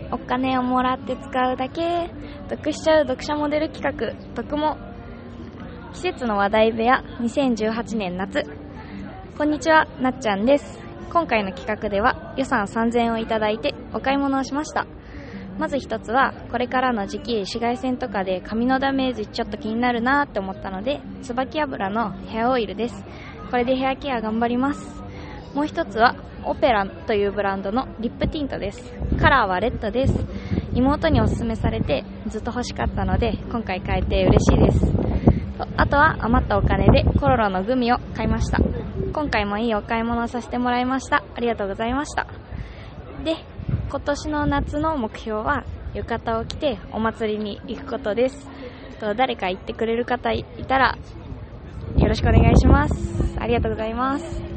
お金をもらって使うだけ得しちゃう読者モデル企画得も季節の話題部屋2018年夏。こんにちは、なっちゃんです。今回の企画では予算3000円をいただいてお買い物をしました。まず一つはこれからの時期紫外線とかで髪のダメージちょっと気になるなって思ったので椿油のヘアオイルです。これでヘアケア頑張ります。もう一つはオペラというブランドのリップティントです。カラーはレッドです。妹におすすめされてずっと欲しかったので今回買えて嬉しいです。あとは余ったお金でコロロのグミを買いました。今回もいいお買い物をさせてもらいました。ありがとうございました。で、今年の夏の目標は浴衣を着てお祭りに行くことです。誰か行ってくれる方いたらよろしくお願いします。ありがとうございます。